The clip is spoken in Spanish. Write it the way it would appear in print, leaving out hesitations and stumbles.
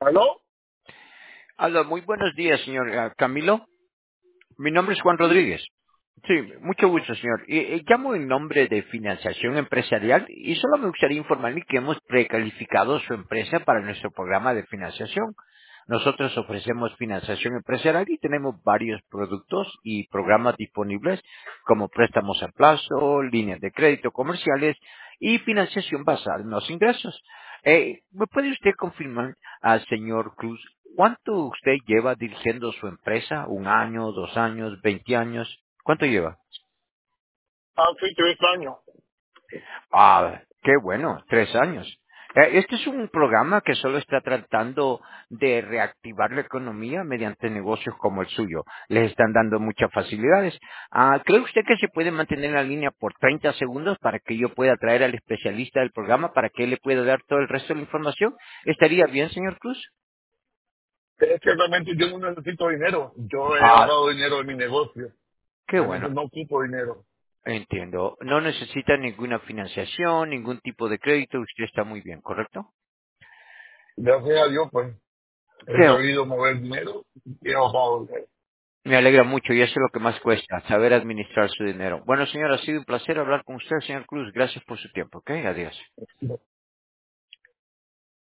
¿Aló? Hola, muy buenos días, señor Camilo. Mi nombre es Juan Sí. Rodríguez. Sí, mucho gusto, señor. Llamo en nombre de Financiación Empresarial y solo me gustaría informarle que hemos precalificado su empresa para nuestro programa de financiación. Nosotros ofrecemos financiación empresarial y tenemos varios productos y programas disponibles como préstamos a plazo, líneas de crédito comerciales y financiación basada en los ingresos. ¿Me puede usted confirmar al señor Cruz cuánto usted lleva dirigiendo su empresa? ¿Un año, 2 años, 20 años? ¿Cuánto lleva? Hace 3 años. Ah, qué bueno, 3 años. Este es un programa que solo está tratando de reactivar la economía mediante negocios como el suyo. Les están dando muchas facilidades. ¿Cree usted que se puede mantener en la línea por 30 segundos para que yo pueda traer al especialista del programa para que él le pueda dar todo el resto de la información? ¿Estaría bien, señor Cruz? Es que realmente yo no necesito dinero. Yo he Ah, ahorrado dinero en mi negocio. qué Realmente bueno. no ocupo dinero. Entiendo. No necesita ninguna financiación, ningún tipo de crédito. Usted está muy bien, ¿correcto? Gracias a Dios, pues, he Qué, sabido mover dinero y he ahorrado dinero. Me alegra mucho y eso es lo que más cuesta, saber administrar su dinero. Bueno, señor, ha sido un placer hablar con usted, señor Cruz. Gracias por su tiempo, ¿ok? Adiós.